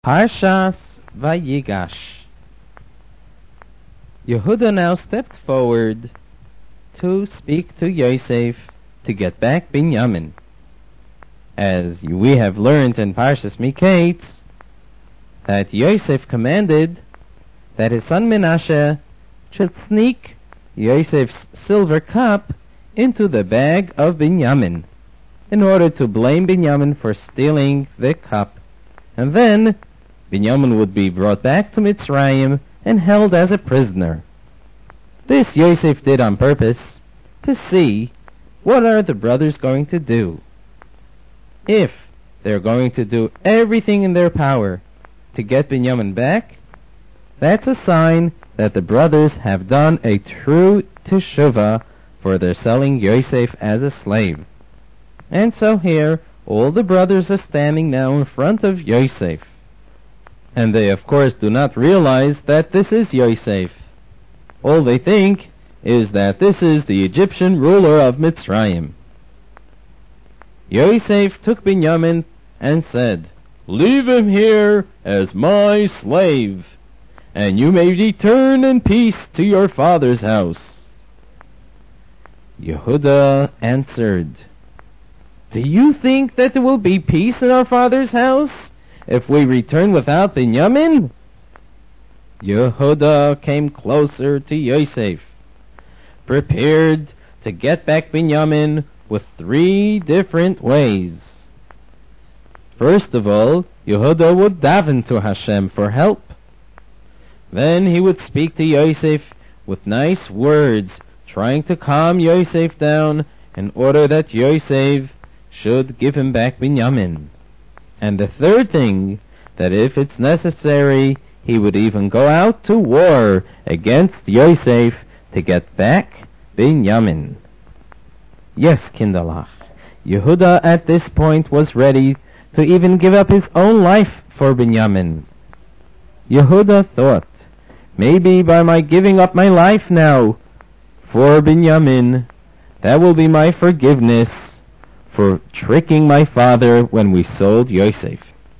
Parshas Vayigash. Yehuda now stepped forward to speak to Yosef to get back Binyamin. As we have learned in Parshas Miketz, that Yosef commanded that his son Menashe should sneak Yosef's silver cup into the bag of Binyamin in order to blame Binyamin for stealing the cup, and then Binyamin would be brought back to Mitzrayim and held as a prisoner. This Yosef did on purpose to see what are the brothers going to do. If they're going to do everything in their power to get Binyamin back, that's a sign that the brothers have done a true teshuvah for their selling Yosef as a slave. And so here, all the brothers are standing now in front of Yosef. And they of course do not realize that this is Yosef. All they think is that this is the Egyptian ruler of Mitzrayim. Yosef took Binyamin and said, "Leave him here as my slave, and you may return in peace to your father's house." Yehuda answered, "Do you think that there will be peace in our father's house if we return without Binyamin?" Yehuda came closer to Yosef, prepared to get back Binyamin with 3 different ways. First of all, Yehuda would daven to Hashem for help. Then he would speak to Yosef with nice words, trying to calm Yosef down in order that Yosef should give him back Binyamin. And the third thing, that if it's necessary, he would even go out to war against Yosef to get back Binyamin. Yes, Kindalach, Yehuda at this point was ready to even give up his own life for Binyamin. Yehuda thought, maybe by my giving up my life now for Binyamin, that will be my forgiveness for tricking my father when we sold Yosef.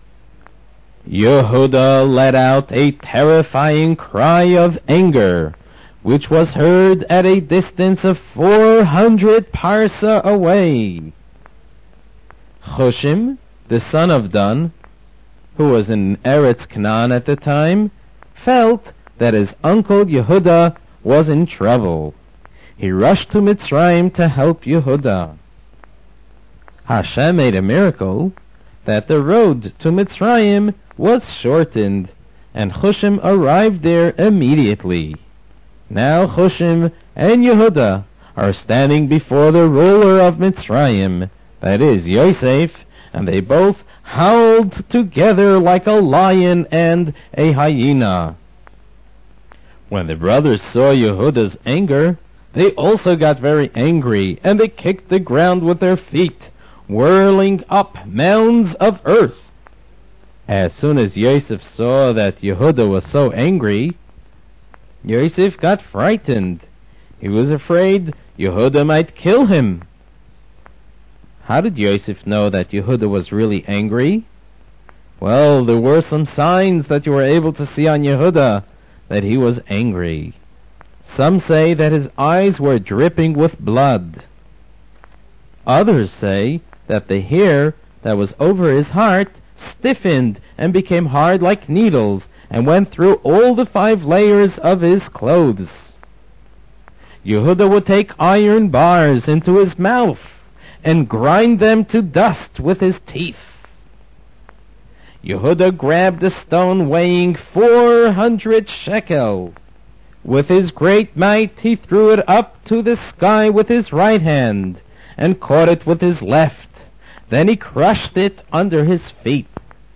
Yehuda let out a terrifying cry of anger, which was heard at a distance of 400 parsa away. Chushim, the son of Dan, who was in Eretz Canaan at the time, felt that his uncle Yehuda was in trouble. He rushed to Mitzrayim to help Yehuda. Hashem made a miracle that the road to Mitzrayim was shortened, and Chushim arrived there immediately. Now Chushim and Yehuda are standing before the ruler of Mitzrayim, that is Yosef, and they both howled together like a lion and a hyena. When the brothers saw Yehuda's anger, they also got very angry, and they kicked the ground with their feet, whirling up mounds of earth. As soon as Yosef saw that Yehuda was so angry, Yosef got frightened. He was afraid Yehuda might kill him. How did Yosef know that Yehuda was really angry? Well, there were some signs that you were able to see on Yehuda that he was angry. Some say that his eyes were dripping with blood. Others say that the hair that was over his heart stiffened and became hard like needles and went through all the 5 layers of his clothes. Yehuda would take iron bars into his mouth and grind them to dust with his teeth. Yehuda grabbed a stone weighing 400 shekel. With his great might he threw it up to the sky with his right hand and caught it with his left. Then he crushed it under his feet.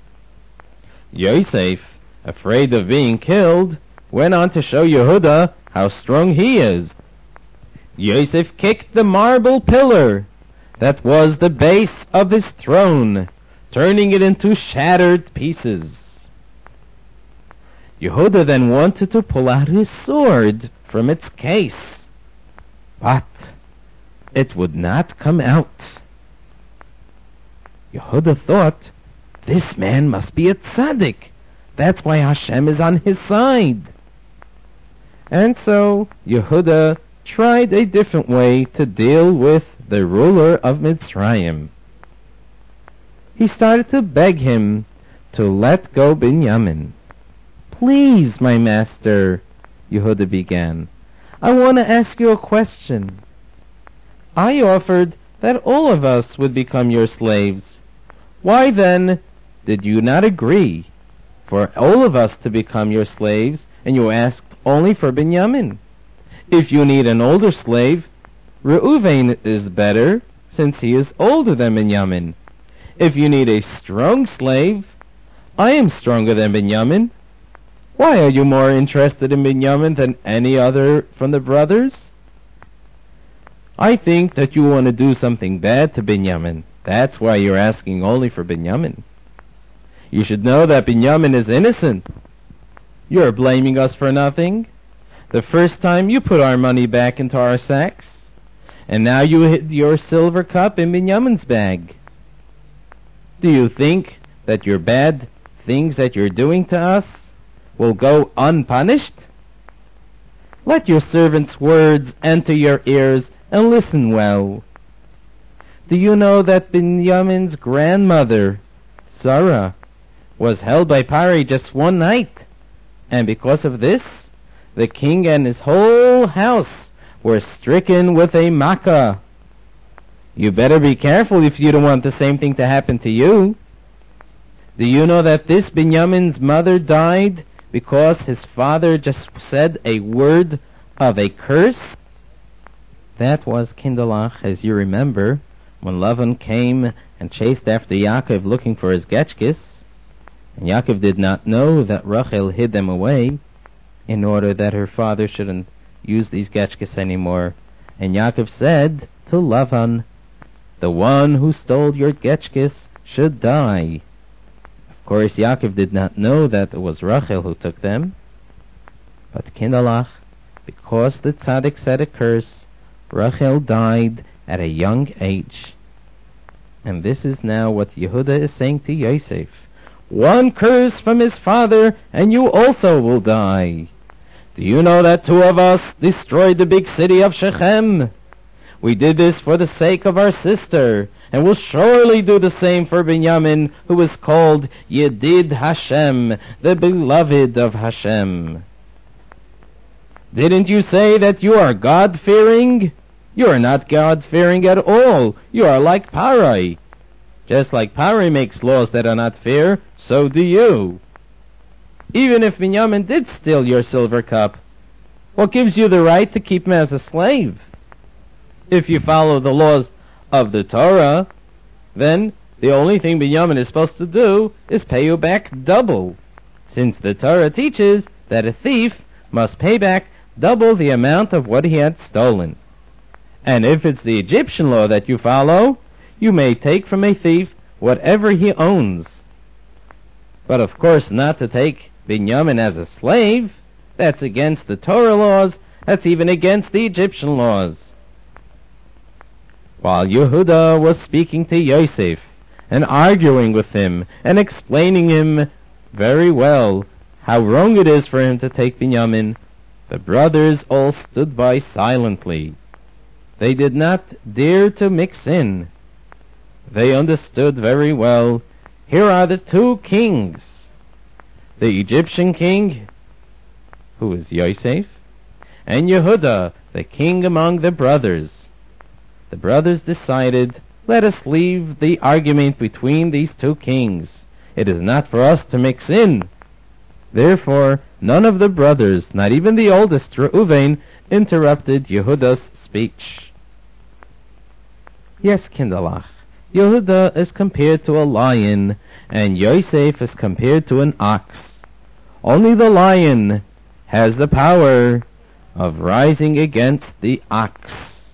Yosef, afraid of being killed, went on to show Yehuda how strong he is. Yosef kicked the marble pillar that was the base of his throne, turning it into shattered pieces. Yehuda then wanted to pull out his sword from its case, but it would not come out. Yehuda thought, this man must be a tzaddik, That's why Hashem is on his side. And so Yehuda tried a different way to deal with the ruler of Mitzrayim. He started to beg him to let go Binyamin. Please, my master, Yehuda began, I want to ask you a question. I offered that all of us would become your slaves. Why then did you not agree for all of us to become your slaves, and you asked only for Binyamin? If you need an older slave, Reuven is better, since he is older than Binyamin. If you need a strong slave, I am stronger than Binyamin. Why are you more interested in Binyamin than any other from the brothers? I think that you want to do something bad to Binyamin. That's why you're asking only for Binyamin. You should know that Binyamin is innocent. You're blaming us for nothing. The first time you put our money back into our sacks, and now you hid your silver cup in Binyamin's bag. Do you think that your bad things that you're doing to us will go unpunished? Let your servant's words enter your ears and listen well. Do you know that Binyamin's grandmother, Sarah, was held by Pari just one night, and because of this, the king and his whole house were stricken with a makkah. You better be careful if you don't want the same thing to happen to you. Do you know that this Binyamin's mother died because his father just said a word of a curse? That was Kindalach, as you remember, when Lavan came and chased after Yaakov looking for his getchkis, and Yaakov did not know that Rachel hid them away in order that her father shouldn't use these getchkis anymore. And Yaakov said to Lavan, the one who stole your getchkis should die. Of course, Yaakov did not know that it was Rachel who took them, but Kindalach, because the tzaddik said a curse, Rachel died at a young age. And this is now what Yehuda is saying to Yosef. One curse from his father, and you also will die. Do you know that 2 of us destroyed the big city of Shechem? We did this for the sake of our sister, and will surely do the same for Binyamin, who is called Yedid Hashem, the beloved of Hashem. Didn't you say that you are God-fearing? You are not God-fearing at all. You are like Parai. Just like Parai makes laws that are not fair, so do you. Even if Binyamin did steal your silver cup, what gives you the right to keep him as a slave? If you follow the laws of the Torah, then the only thing Binyamin is supposed to do is pay you back double, since the Torah teaches that a thief must pay back double the amount of what he had stolen. And if it's the Egyptian law that you follow, you may take from a thief whatever he owns. But of course not to take Binyamin as a slave. That's against the Torah laws. That's even against the Egyptian laws. While Yehuda was speaking to Yosef and arguing with him and explaining him very well how wrong it is for him to take Binyamin, the brothers all stood by silently. They did not dare to mix in. They understood very well. Here are the 2 kings. The Egyptian king, who is Yosef, and Yehuda, the king among the brothers. The brothers decided, let us leave the argument between these 2 kings. It is not for us to mix in. Therefore, none of the brothers, not even the oldest, Reuven, interrupted Yehuda's speech. Yes, Kindalach, Yehuda is compared to a lion, and Yosef is compared to an ox. Only the lion has the power of rising against the ox.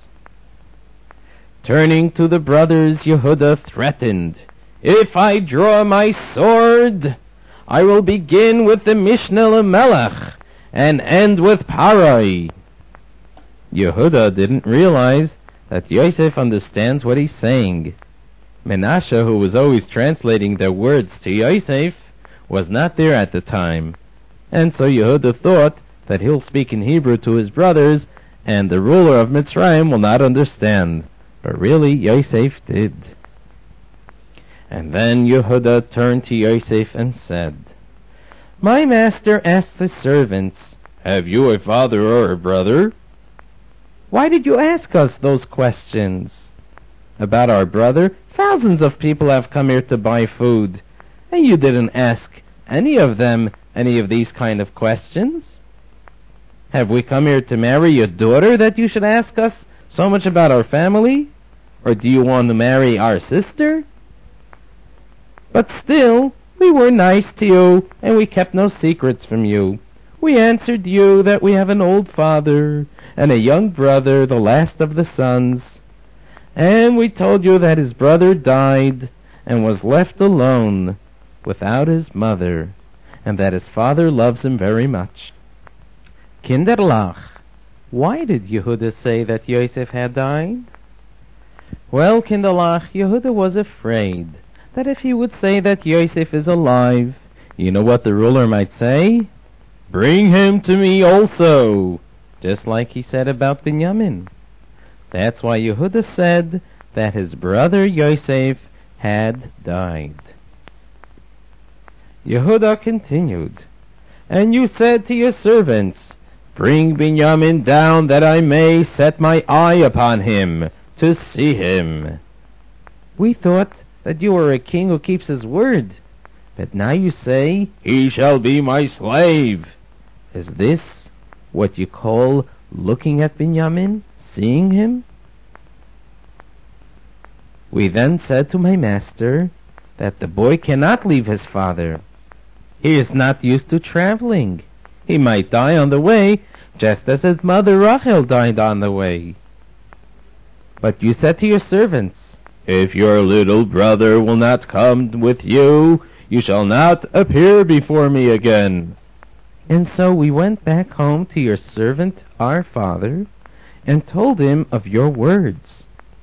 Turning to the brothers, Yehuda threatened, if I draw my sword, I will begin with the Mishnah L'Melech and end with Parai. Yehuda didn't realize that Yosef understands what he's saying. Menashe, who was always translating their words to Yosef, was not there at the time, and so Yehuda thought that he'll speak in Hebrew to his brothers, and the ruler of Mitzrayim will not understand. But really, Yosef did. And then Yehuda turned to Yosef and said, "My master asked the servants, 'Have you a father or a brother?' Why did you ask us those questions? About our brother, thousands of people have come here to buy food, and you didn't ask any of them any of these kind of questions. Have we come here to marry your daughter that you should ask us so much about our family? Or do you want to marry our sister? But still, we were nice to you, and we kept no secrets from you. We answered you that we have an old father and a young brother, the last of the sons. And we told you that his brother died and was left alone without his mother, and that his father loves him very much." Kinderlach, why did Yehuda say that Yosef had died? Well, Kinderlach, Yehuda was afraid that if he would say that Yosef is alive, you know what the ruler might say? "Bring him to me also," just like he said about Binyamin. That's why Yehuda said that his brother Yosef had died. Yehuda continued, "And you said to your servants, 'Bring Binyamin down that I may set my eye upon him, to see him.' We thought that you were a king who keeps his word, but now you say, 'He shall be my slave.' Is this what you call looking at Binyamin, seeing him?" We then said to my master that the boy cannot leave his father. He is not used to traveling. He might die on the way, just as his mother Rachel died on the way. But you said to your servants, 'If your little brother will not come with you, you shall not appear before me again.' And so we went back home to your servant, our father, and told him of your words."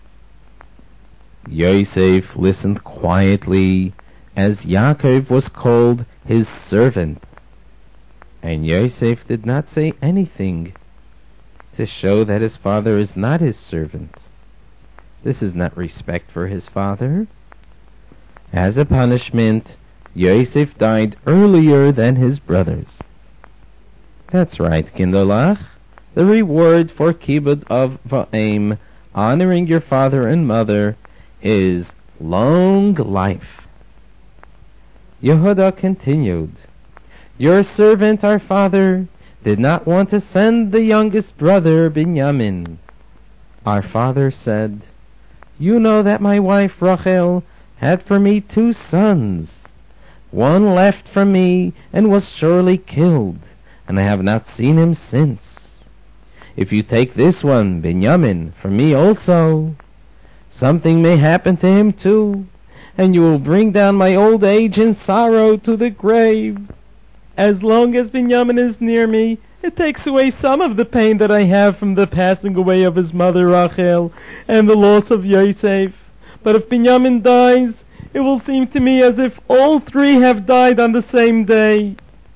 Yosef listened quietly as Yaakov was called his servant. And Yosef did not say anything to show that his father is not his servant. This is not respect for his father. As a punishment, Yosef died earlier than his brothers. That's right, Kinderlach. The reward for Kibbud of Va'im, honoring your father and mother, is long life. Yehuda continued, "Your servant, our father, did not want to send the youngest brother, Binyamin. Our father said, 'You know that my wife, Rachel, had for me 2 sons. One left from me and was surely killed, and I have not seen him since. If you take this one, Binyamin, from me also, something may happen to him too, and you will bring down my old age in sorrow to the grave. As long as Binyamin is near me, it takes away some of the pain that I have from the passing away of his mother Rachel and the loss of Yosef. But if Binyamin dies, it will seem to me as if all 3 have died on the same day.'"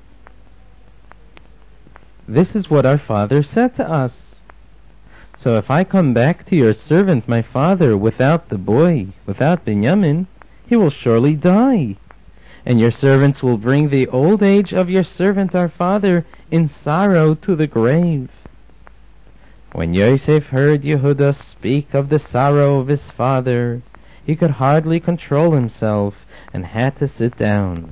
This is what our father said to us. So if I come back to your servant, my father, without the boy, without Binyamin, he will surely die. And your servants will bring the old age of your servant, our father, in sorrow to the grave. When Yosef heard Yehuda speak of the sorrow of his father, he could hardly control himself and had to sit down.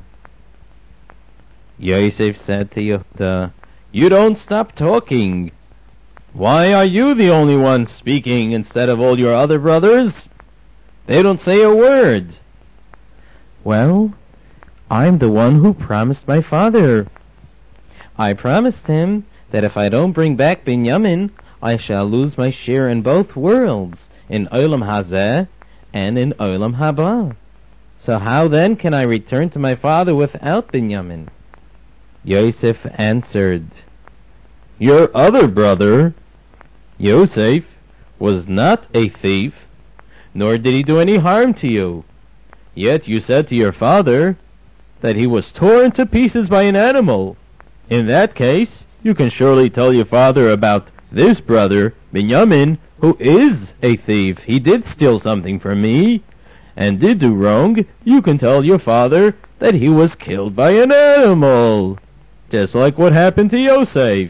Yosef said to Yehuda, "You don't stop talking. Why are you the only one speaking instead of all your other brothers? They don't say a word." "Well, I'm the one who promised my father. I promised him that if I don't bring back Binyamin, I shall lose my share in both worlds, in Olam Hazeh and in Olam Haba. So how then can I return to my father without Binyamin?" Yosef answered, "Your other brother, Yosef, was not a thief, nor did he do any harm to you. Yet you said to your father that he was torn to pieces by an animal. In that case, you can surely tell your father about this brother, Binyamin, who is a thief. He did steal something from me, and did do wrong. You can tell your father that he was killed by an animal, just like what happened to Yosef.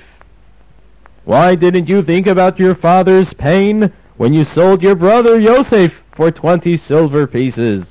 Why didn't you think about your father's pain when you sold your brother Yosef for 20 silver pieces?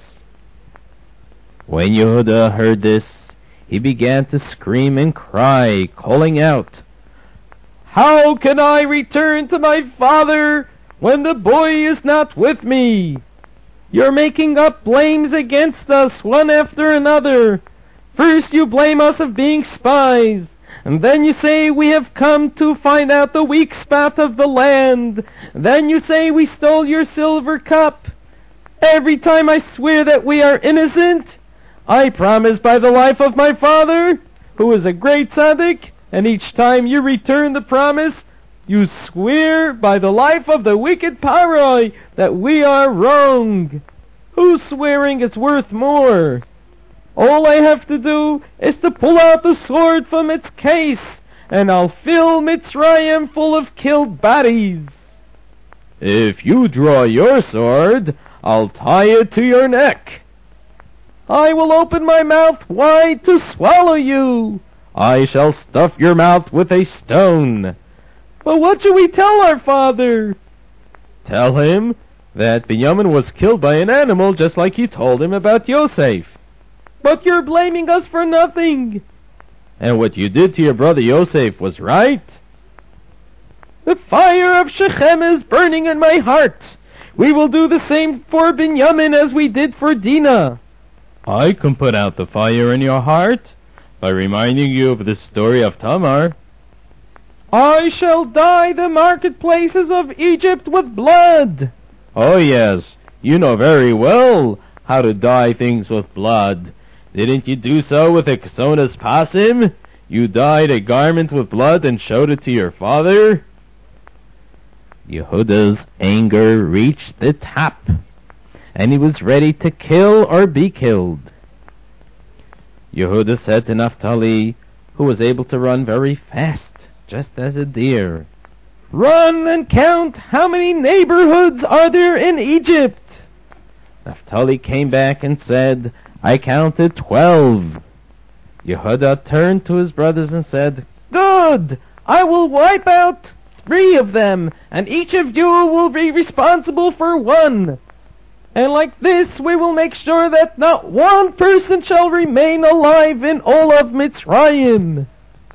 When Yehuda heard this, he began to scream and cry, calling out, "How can I return to my father when the boy is not with me? You're making up blames against us one after another. First you blame us of being spies, and then you say we have come to find out the weak spot of the land. Then you say we stole your silver cup. Every time I swear that we are innocent, I promise by the life of my father, who is a great tzaddik, and each time you return the promise, you swear by the life of the wicked Paroi that we are wrong. Whose swearing is worth more? All I have to do is to pull out the sword from its case, and I'll fill Mitzrayim full of killed bodies. If you draw your sword, I'll tie it to your neck. I will open my mouth wide to swallow you. I shall stuff your mouth with a stone. But what should we tell our father? Tell him that Binyamin was killed by an animal just like you told him about Yosef. But you're blaming us for nothing. And what you did to your brother Yosef was right. The fire of Shechem is burning in my heart. We will do the same for Binyamin as we did for Dinah. I can put out the fire in your heart by reminding you of the story of Tamar. I shall dye the marketplaces of Egypt with blood. Oh yes, you know very well how to dye things with blood. Didn't you do so with a Kesonas Pasim? You dyed a garment with blood and showed it to your father? Yehuda's anger reached the top, and he was ready to kill or be killed. Yehuda said to Naphtali, who was able to run very fast, just as a deer, "Run and count how many neighborhoods are there in Egypt." Naphtali came back and said, "I counted 12. Yehuda turned to his brothers and said, "Good! I will wipe out 3 of them, and each of you will be responsible for 1. And like this we will make sure that not one person shall remain alive in all of Mitzrayim."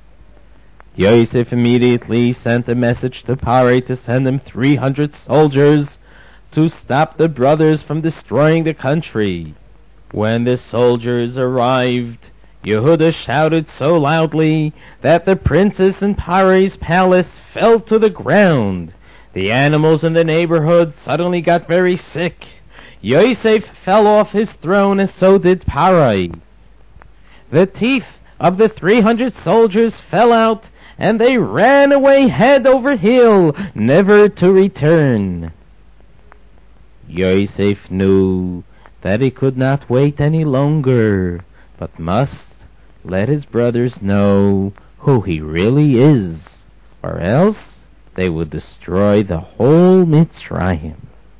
Yosef immediately sent a message to Parai to send him 300 soldiers to stop the brothers from destroying the country. When the soldiers arrived, Yehuda shouted so loudly that the princess in Parai's palace fell to the ground. The animals in the neighborhood suddenly got very sick. Yosef fell off his throne, and so did Parai. The teeth of the 300 soldiers fell out, and they ran away head over heel, never to return. Yosef knew that he could not wait any longer, but must let his brothers know who he really is, or else they would destroy the whole Mitzrayim.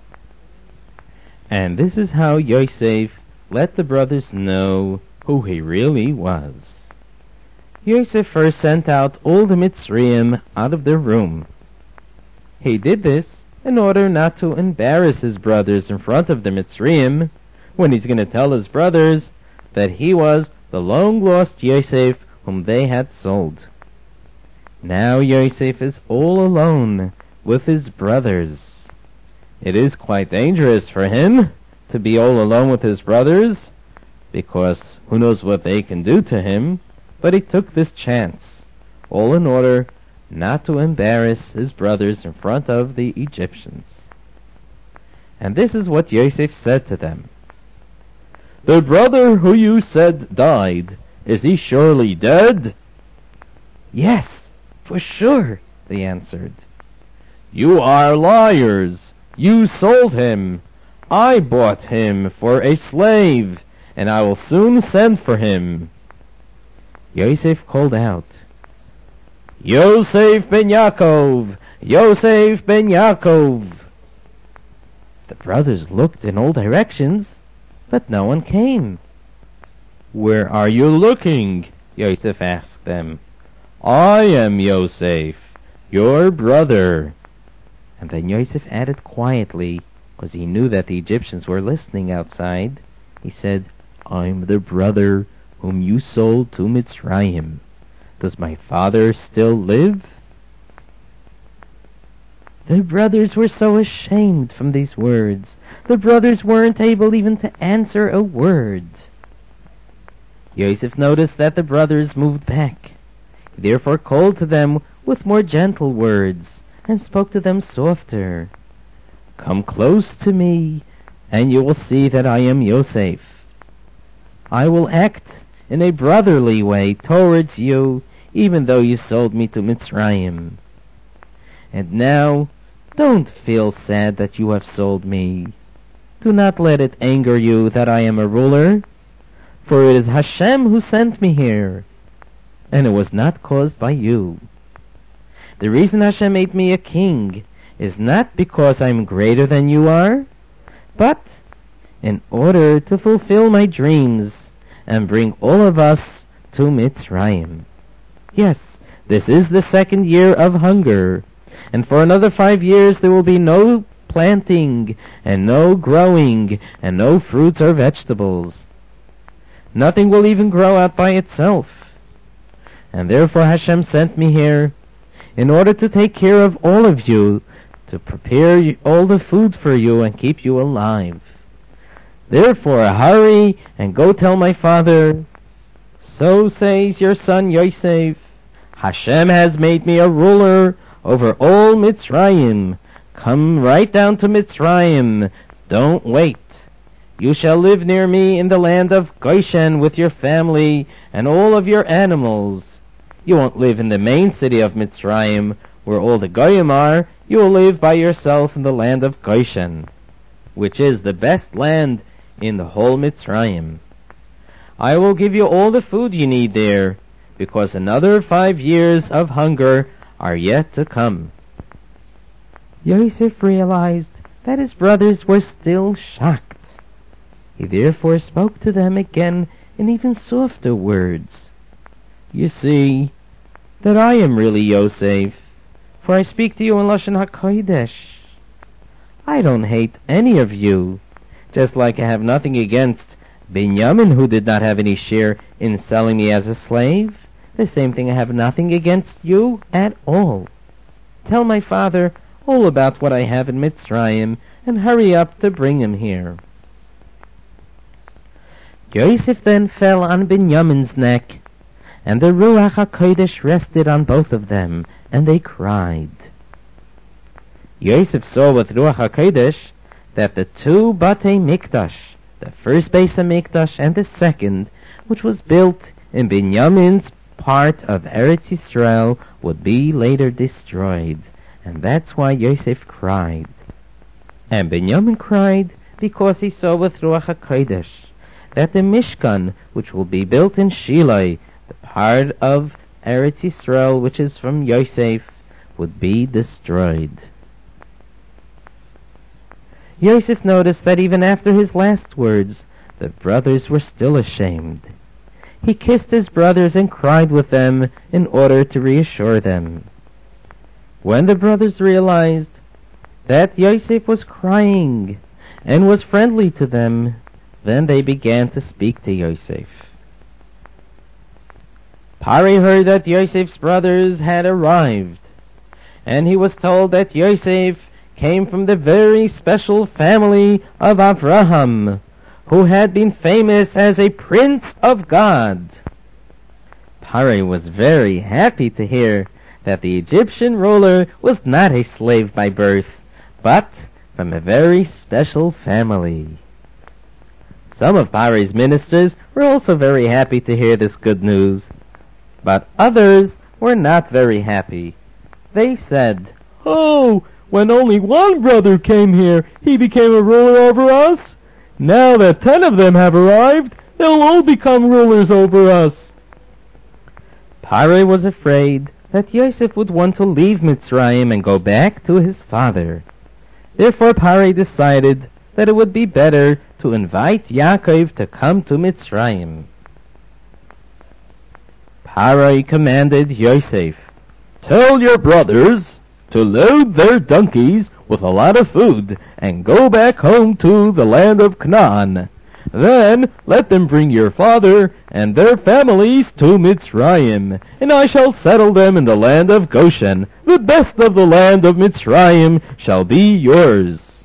And this is how Yosef let the brothers know who he really was. Yosef first sent out all the Mitzrayim out of their room. He did this in order not to embarrass his brothers in front of the Mitzrayim when he's going to tell his brothers that he was the long-lost Yosef whom they had sold. Now Yosef is all alone with his brothers. It is quite dangerous for him to be all alone with his brothers, because who knows what they can do to him, but he took this chance, all in order not to embarrass his brothers in front of the Egyptians. And this is what Yosef said to them. "The brother who you said died, is he surely dead?" "Yes, for sure," they answered. "You are liars. You sold him. I bought him for a slave, and I will soon send for him." Yosef called out, "Yosef ben Yaakov! Yosef ben Yaakov!" The brothers looked in all directions, but no one came. "Where are you looking?" Yosef asked them. "I am Yosef, your brother." And then Yosef added quietly, because he knew that the Egyptians were listening outside, he said, "I'm the brother whom you sold to Mitzrayim. Does my father still live?" The brothers were so ashamed from these words. The brothers weren't able even to answer a word. Yosef noticed that the brothers moved back. He therefore called to them with more gentle words and spoke to them softer. "Come close to me, and you will see that I am Yosef. I will act in a brotherly way towards you, even though you sold me to Mitzrayim. And now, don't feel sad that you have sold me. Do not let it anger you that I am a ruler, for it is Hashem who sent me here, and it was not caused by you. The reason Hashem made me a king is not because I am greater than you are, but in order to fulfill my dreams and bring all of us to Mitzrayim. Yes, this is the second year of hunger, and for another 5 years there will be no planting and no growing and no fruits or vegetables. Nothing will even grow out by itself. And therefore Hashem sent me here in order to take care of all of you, to prepare all the food for you and keep you alive. Therefore hurry and go tell my father, so says your son Yosef, Hashem has made me a ruler over all Mitzrayim. Come right down to Mitzrayim. Don't wait. You shall live near me in the land of Goshen with your family and all of your animals. You won't live in the main city of Mitzrayim, where all the Goyim are. You will live by yourself in the land of Goshen, which is the best land in the whole Mitzrayim. I will give you all the food you need there, because another 5 years of hunger are yet to come." Yosef realized that his brothers were still shocked. He therefore spoke to them again in even softer words. "You see that I am really Yosef, for I speak to you in Lashon HaKodesh. I don't hate any of you, just like I have nothing against Binyamin, who did not have any share in selling me as a slave. The same thing, I have nothing against you at all. Tell my father all about what I have in Mitzrayim, and hurry up to bring him here." Yosef then fell on Binyamin's neck, and the Ruach HaKodesh rested on both of them, and they cried. Yosef saw with Ruach HaKodesh that the 2 Batei Mikdash, the first Beis HaMikdash and the second, which was built in Binyamin's part of Eretz Yisrael, would be later destroyed, and that's why Yosef cried. And Binyamin cried because he saw with Ruach HaKodesh that the Mishkan, which will be built in Shiloh, the part of Eretz Yisrael which is from Yosef, would be destroyed. Yosef noticed that even after his last words, the brothers were still ashamed. He kissed his brothers and cried with them in order to reassure them. When the brothers realized that Yosef was crying and was friendly to them, then they began to speak to Yosef. Pari heard that Yosef's brothers had arrived, and he was told that Yosef came from the very special family of Avraham, who had been famous as a prince of God. Pari was very happy to hear that the Egyptian ruler was not a slave by birth, but from a very special family. Some of Pari's ministers were also very happy to hear this good news, but others were not very happy. They said, "Oh, when only one brother came here, he became a ruler over us. Now that 10 of them have arrived, They'll all become rulers over us. Pare was afraid that Yosef would want to leave Mitzrayim and go back to his father. Therefore Pare decided that it would be better to invite Yaakov to come to Mitzrayim. Pare commanded Yosef, "Tell your brothers to load their donkeys with a lot of food and go back home to the land of Canaan. Then let them bring your father and their families to Mitzrayim, and I shall settle them in the land of Goshen. The best of the land of Mitzrayim shall be yours."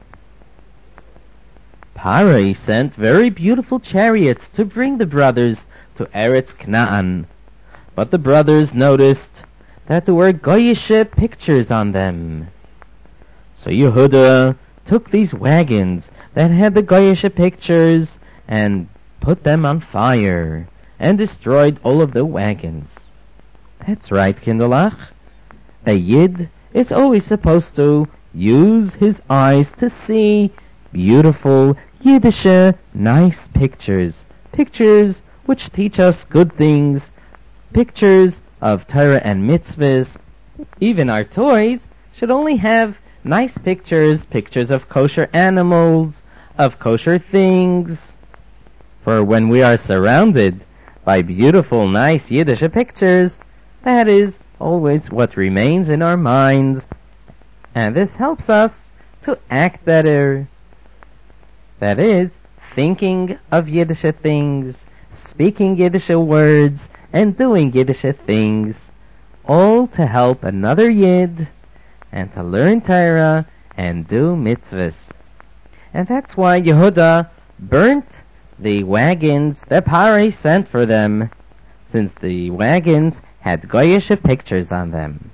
Pare sent very beautiful chariots to bring the brothers to Eretz Canaan, but the brothers noticed that there were Goyish pictures on them. So Yehuda took these wagons that had the Goyish pictures and put them on fire and destroyed all of the wagons. That's right, Kinderlach. A Yid is always supposed to use his eyes to see beautiful Yiddish nice pictures, pictures which teach us good things, pictures of Torah and mitzvahs. Even our toys should only have nice pictures, pictures of kosher animals, of kosher things. For when we are surrounded by beautiful, nice Yiddish pictures, that is always what remains in our minds, and this helps us to act better. That is, thinking of Yiddish things, speaking Yiddish words, and doing Yiddish things, all to help another Yid and to learn Torah and do mitzvahs. And that's why Yehuda burnt the wagons that Pare sent for them, since the wagons had Goyish pictures on them.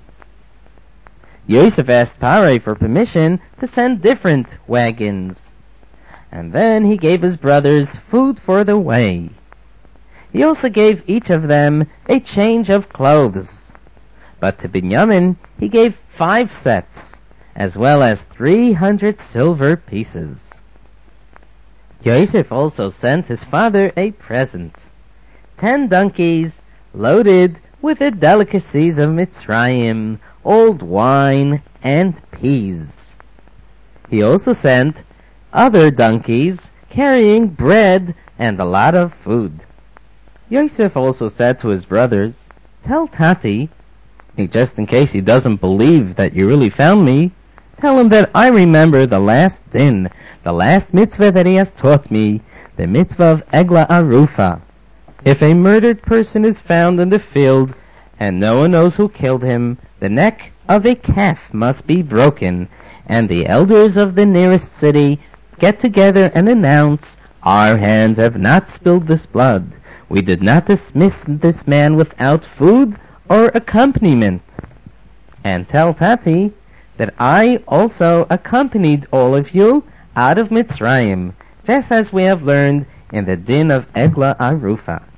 Yosef asked Pare for permission to send different wagons, and then he gave his brothers food for the way. He also gave each of them a change of clothes, but to Binyamin he gave 5 sets, as well as 300 silver pieces. Yosef also sent his father a present, 10 donkeys loaded with the delicacies of Mitzrayim, old wine, and peas. He also sent other donkeys carrying bread and a lot of food. Yosef also said to his brothers, "Tell Tati, just in case he doesn't believe that you really found me, tell him that I remember the last din, the last mitzvah that he has taught me, the mitzvah of Egla Arufa. If a murdered person is found in the field and no one knows who killed him, the neck of a calf must be broken, and the elders of the nearest city get together and announce, 'Our hands have not spilled this blood. We did not dismiss this man without food or accompaniment.' And tell Tati that I also accompanied all of you out of Mitzrayim, just as we have learned in the din of Egla Arufa."